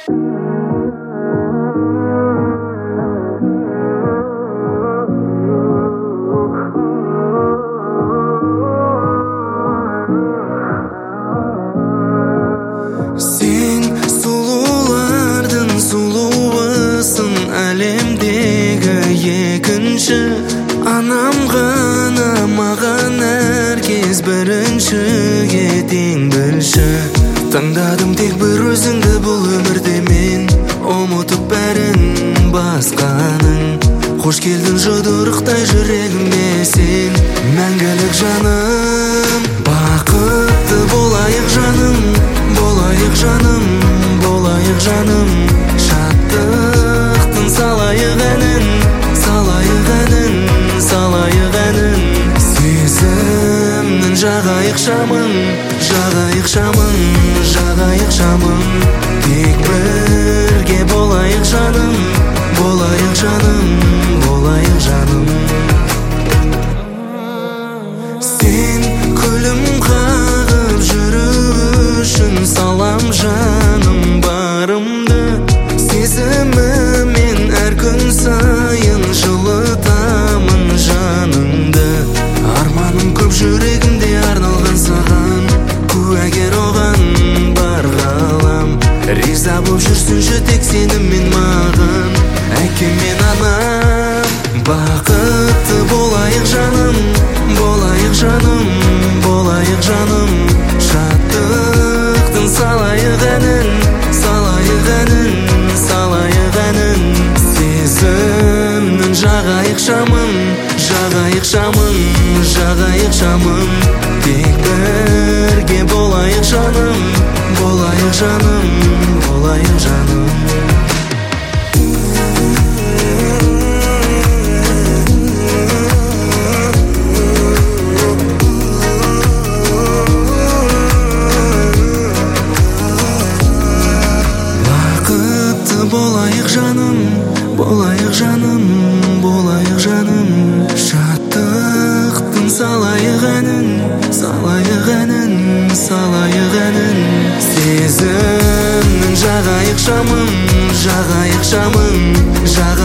Сен сұлулардың сұлуысың, әлемдегі екінші. Анам ғана маған әркез бірінші етең білші. Таңдадым тек бір өзіңді бұл өмірде мен, ұмытып бәрін басқаның. Қош келдің жұдырықтай жүрегіме сен, мәңгілік жаным. Бақытты болайық жаным, болайық жаным, болайық жаным. Шаттықтың салайық әнін, салайық әнін, салайық әнін. Сезімнің жағайық шамын, жағайық шамын, жағайық шамын. Тек бірге болайық жаным, болайық жаным, болайық жаным. Сен күлім қағып жүру үшін салам жаным барымды. Сезімімен әр күн сайын жылытамын жаныңды. Арманым көп жүрегімде арналған саған, куәгер оған бар ғалам. Риза боп жүрсінші тек сеніммен маған, әкем мен анам. Бақытты болайық жаным, болайық жаным, болайық жаным. Шаттықтың салайық әнін, салайық әнін, салайық әнін. Сезімнің жағайық шамын, жағайық шамын, жағайық шамын. Тек бірге болайық жаным, болайық жаным, болайық жаным. Болайық жаным, болайық жаным, болайық жаным. Шаттықтың салайық әнін, салайық әнін, салайық әнін. Сезімнің жағайық шамын, жағайық шамын,